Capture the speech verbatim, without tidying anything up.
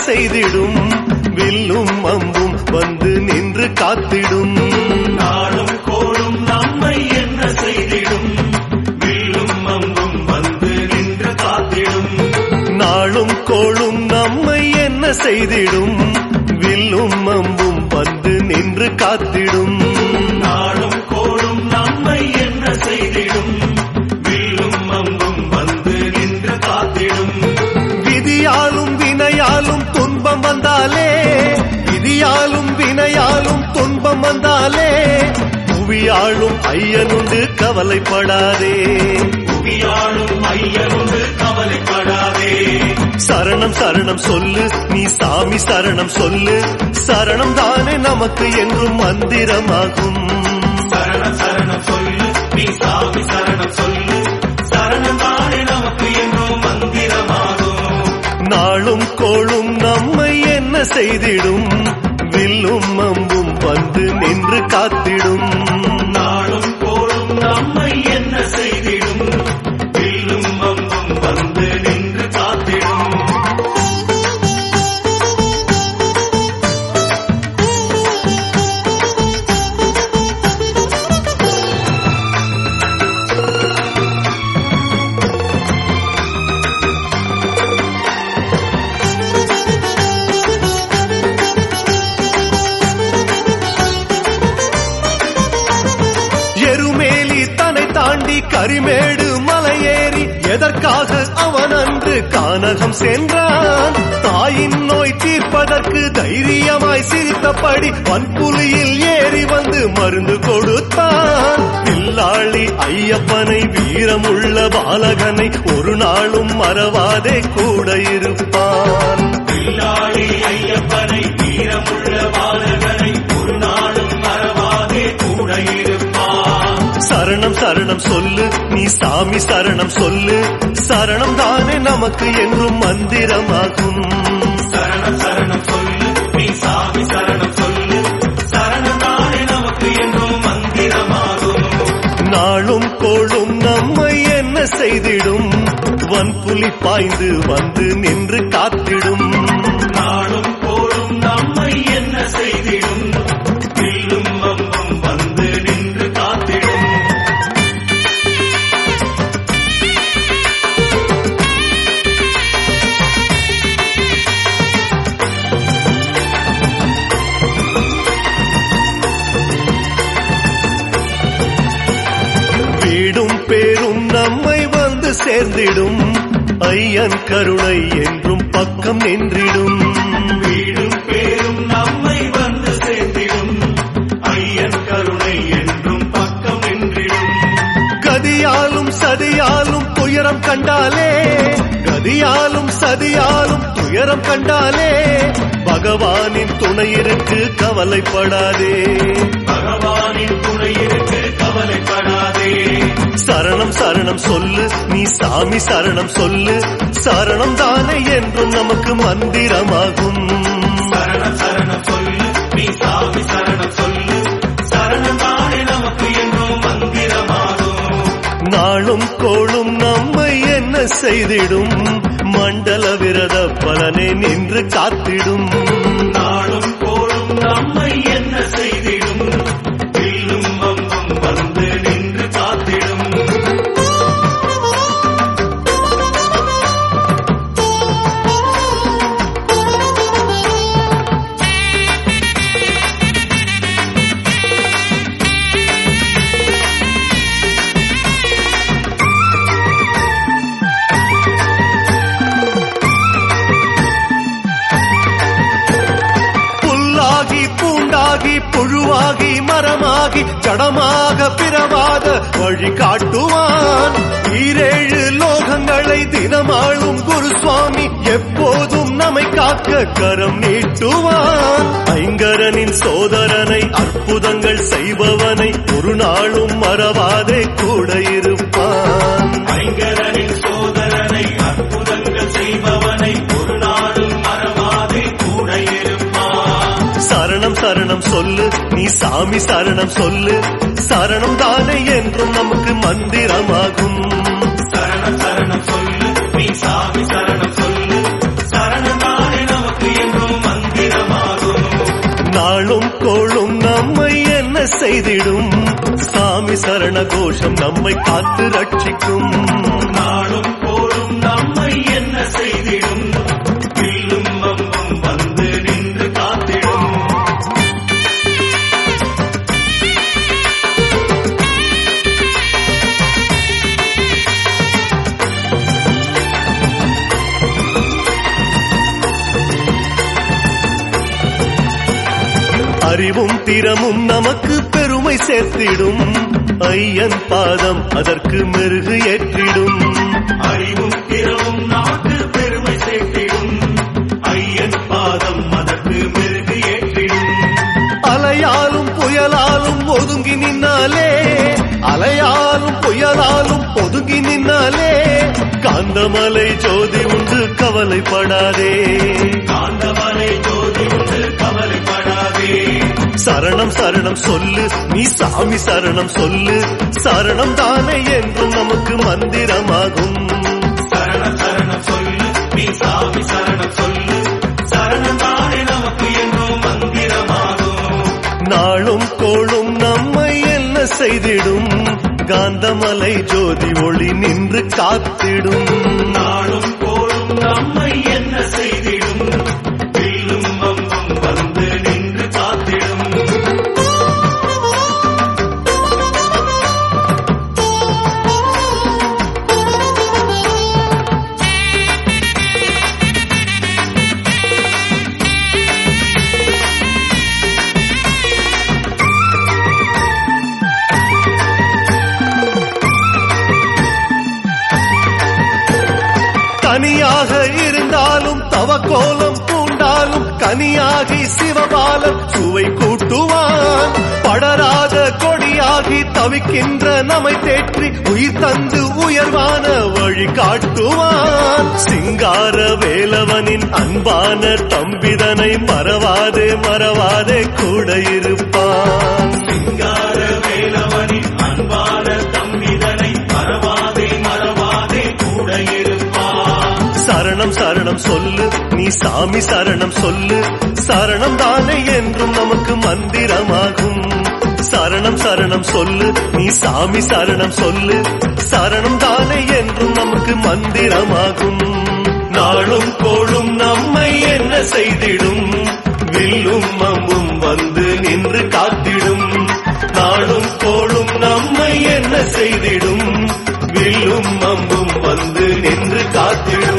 செய்திடும் வில்லும் அம்பும் வந்து நின்று காத்திடும் நாளும் கோளும் நம்மை என்ன செய்திடும் வில்லும் அம்பும் வந்து நின்று காத்திடும் நாளும் கோளும் நம்மை என்ன செய்திடும் வில்லும் அம்பும் வந்து நின்று காத்திடும் நாளும் கோளும் நம்மை என்ன செய்திடும் வில்லும் அம்பும் வந்து நின்று காத்திடும் விதியாலும் வினையாலும் துன்பம் வந்தாலே விதியாலும் வினையாலும் துன்பம் வந்தாலே புவியாளும் ஐயனுண்டு கவலைப்படாதே புவியாளும் ஐயனுண்டு கவலைப்படாதே சரணம் சரணம் சொல்லு நீ சாமி சரணம் சொல்லு சரணம் தானே நமக்கு என்றும் மந்திரமாகும் சரணம் சரணம் சொல்லு நீ சாமி சரணம் சொல்லு சரணம் தானே நமக்கு என்றும் மந்திரமாகும் நாளும் கோளும் நம்மை என்ன செய்திடும் வில்லும் அம்பும் வந்து நின்று காத்திடும் நாளும் கோளும் நம்மை என்ன செய்திடும் வில்லும் அம்பும் வந்து நின்று காத்திடும் எருமேலி தன்னை தாண்டி கரிமேடு மலையேறி எதற்காக அவன் அன்று கானகம் சென்றான் தாயின் நோய் தீர்ப்பதற்கு தைரியமாய் சிரித்தபடி வன்புலியில் ஏறி வந்து மருந்து கொடுத்தான் வில்லாளி ஐயப்பனை வீரமுள்ள பாலகனை ஒரு நாளும் மறவாதே கூட இருப்பான் வில்லாளி ஐயப்பனை வீரமுள்ள பாலகனை ஒரு நாளும் மறவாதே கூட இருப்பான் சரணம் சரணம் சொல்லு நீ சாமி சரணம் சொல்லு சரணம் தானே நமக்கு என்றும் மந்திரமாகும் சரணம் சரணம் சொல்லு நீ சாமி சரணம் சொல்லு சரணம் தானே நமக்கு என்றும் மந்திரமாகும் நாளும் கோளும் நம்மை என்ன செய்திடும் வன்புலி பாய்ந்து வந்து நின்று காத்திடும் நாளும் கோளும் நம்மை என்ன செய்திடும் வில்லும் அம்பும் வந்து நின்று காத்திடும் வீடும் பேரும் நம்மை வந்து சேர்ந்திடும் ஐயன் கருணை என்றும் பக்கம் நின்றிடும் வீடும் பேரும் நம்மை வந்து சேர்ந்திடும் ஐயன் கருணை என்றும் பக்கம் நின்றிடும் கதியாலும் சதியாலும் துயரம் கண்டாலே கதியாலும் சதியாலும் துயரம் கண்டாலே பகவானின் துணை இருக்கு கவலைப்படாதே பகவானின் துணை இருக்கு கவலைப்படாதே சரணம் சரணம் சொல்லு நீ சாமி சரணம் சொல்லு சரணம் தானே என்றும் நமக்கு மந்திரமாகும் சரணம் சரணம் சொல்லு நீ சாமி சரணம் சொல்லு சரணம் தானே நமக்கு என்றும் மந்திரமாகும் நாளும் கோளும் நம்மை என்ன செய்திடும் மண்டல விரத பலனை நின்று காத்திடும் நாளும் கோளும் நம்மை என்ன செய்திடும் வில்லும் அம்பும் வந்து நின்று காத்திடும் புழுவாகி மரமாகி ஜடமாக பிறவாத வழி காட்டுவான் ஈரேழு லோகங்களை தினமாளும் குருசுவாமி எப்போதும் நம்மை காக்க கரம் நீட்டுவான் ஐங்கரனின் சோதரனை அற்புதங்கள் செய்பவனை ஒரு நாளும் மறவாதே கூட இருப்பான் ஐங்கரனின் சோதரனை அற்புதங்கள் செய்பவனை ஒரு நாளும் மறவாதே கூட இருப்பான் சரணம் சரணம் சொல்லு நீ சாமி சரணம் சொல்லு சரணம் தானே என்றும் நமக்கு மந்திரமாகும் சரணம் சரணம் சொல்லு நீ சாமி சரணம் சொல்லு சரணம் தானே நமக்கு நாளும் கோளும் நம்மை என்ன செய்திடும் சாமி சரண கோஷம் நம்மை காத்து ரட்சிக்கும் நாளும் கோளும் நம்மை என்ன செய்திடும் வில்லும் அம்பும் வந்து நின்று காத்திடும் அறிவும் திறமும் நமக்கு பெருமை சேர்த்திடும் ஐயன் பாதம் அதற்கு மெருகு ஏற்றிடும் அறிவும் திறமும் நமக்கு பெருமை சேர்த்திடும் ஐயன் பாதம் அதற்கு மெருகு ஏற்றிடும் அலையாலும் புயலாலும் ஒதுங்கி நின்னாலே அலையாலும் புயலாலும் ஒதுங்கி நின்னாலே காந்தமலை ஜோதி உண்டு கவலைப்படாதே காந்தமலை ஜோதி உண்டு கவலைப்படாதே சரணம் சரணம் சொல்லு நீ சாமி சரணம் சொல்லு சரணம் தானே என்றும் நமக்கு மந்திரமாகும் சரணம் சரணம் சொல்லு நீ சாமி சரணம் சொல்லு சரணம் தானே நமக்கு என்றும் மந்திரமாகும் நாளும் கோளும் நம்மை என்ன செய்திடும் காந்தமலை ஜோதி ஒளி நின்று காத்திடும் நாளும் கோளும் நம்மை என்ன செய்திடும் வில்லும் அம்பும் வந்து நின்று காத்திடும் தனியாக இருந்தாலும் தவக்கோலம் பூண்டாலும் கனியாகி சிவபாலன் சுவை கூட்டுவான் படராத கொடியாகி தவிக்கின்ற நம்மை தேற்றி உயிர் தந்து உயர்வான வழி காட்டுவான் சிங்கார வேலவனின் அன்பான தம்பிதனை மறவாதே மறவாதே கூட இருப்பான் சிங்கார வேலவனின் அன்பான தம்பிதனை மறவாதே மறவாதே கூட இருப்பான் சரணம் சரணம் சொல்லு நீ சாமி சரணம் சொல்லு சரணம் தானே என்றும் நமக்கு மந்திரமாகும் சரணம் சரணம் சொல்லு நீ சாமி சரணம் சொல்லு சரணம் தானே என்றும் நமக்கு மந்திரமாகும் நாளும் கோளும் நம்மை என்ன செய்திடும் வில்லும் அம்பும் வந்து நின்று காத்திடும் நாளும் கோளும் நம்மை என்ன செய்திடும் வில்லும் அம்பும் வந்து நின்று காத்திடும்